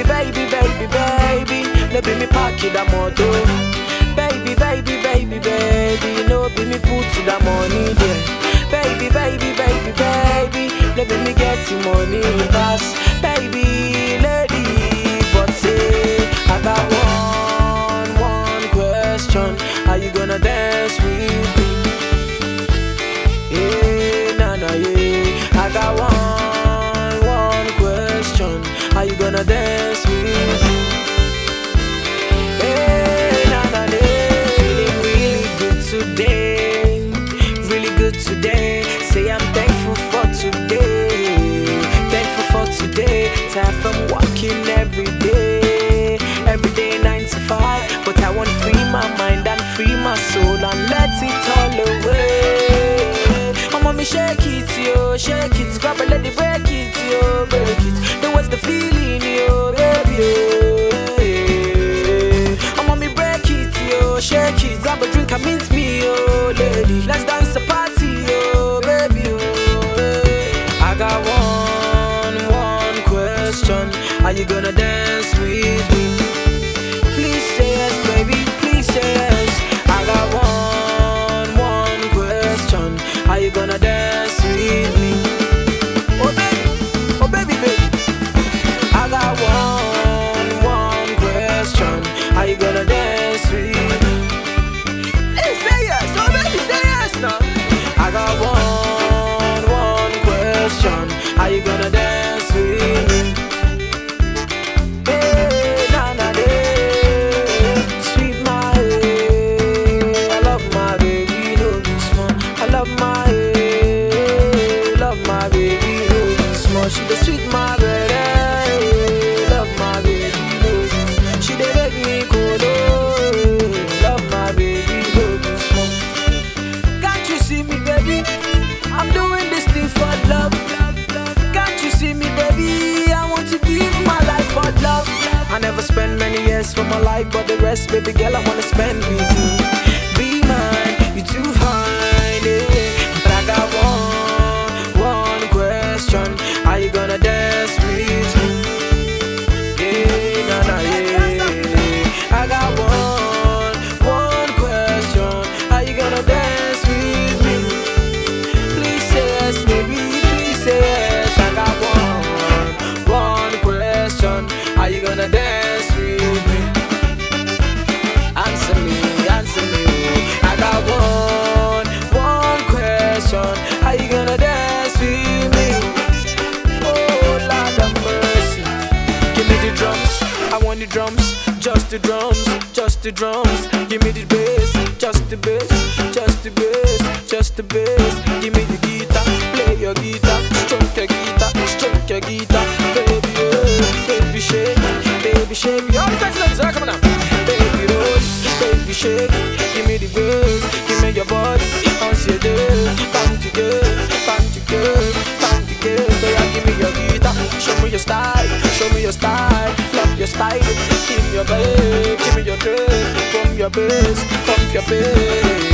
baby, baby, baby. No be me pack it that moto. Baby, baby, baby, baby. No be me put to the money there. Baby, baby, baby, baby. No be me get the money pass. Baby, lady, but say I got one question. Are you gonna dance with me? Yeah, nah, nah, yeah. I got one question. Are you gonna dance with me? Yeah, nah, nah, yeah. Feeling really good today, really good today. Say I'm thankful for today, thankful for today. Tired from working every day 9 to 5. But I want free my mind and free my soul and let it all away. Oh, mommy, shake it, yo, shake it. Grab a lady, break it, yo, break it. Then what's the feeling, yo, baby, oh, mommy, break it, yo, shake it. Grab a drink and meet me, yo, lady. Let's dance a party, yo, baby, oh. I got one question. Are you gonna dance with me? Please say yes, baby, please say yes. I got one question. Are you gonna dance with me? Oh baby, baby. I got one question. Are you gonna dance with me? Please say yes, oh baby, say yes now. I got one question. Are you gonna dance with me? She dey sweet my baby, love my baby, no. She dey make me cold, love my baby, no be small. Can't you see me, baby? I'm doing this thing for love. Can't you see me, baby? I want to give my life for love. I never spend many years for my life, but the rest, baby girl, I wanna spend with you. Be mine, you too fine, yeah. But I got one question. Are you gonna dance with me? Yeah, nah, nah, yeah. I got one question. Are you gonna dance with me? Please say yes, baby, please say yes. I got one question. Are you gonna dance with me? Answer me, oh. I got one question. Are you gonna dance with me? I want the drums, just the drums, just the drums. Give me the bass, just the bass, just the bass, just the bass. Give me the guitar, play your guitar, stroke your guitar, stroke your guitar. Baby, oh, baby shake, baby shake. All the sex ladies, come on now. Baby roll, baby shake. Give me the bass, give me your body. Once you're there, bang together, bang together, bang together. So yeah, give me your guitar, show me your style, show me your style. Your style, give me your bass, give me your dress, from your bass, pump your bass.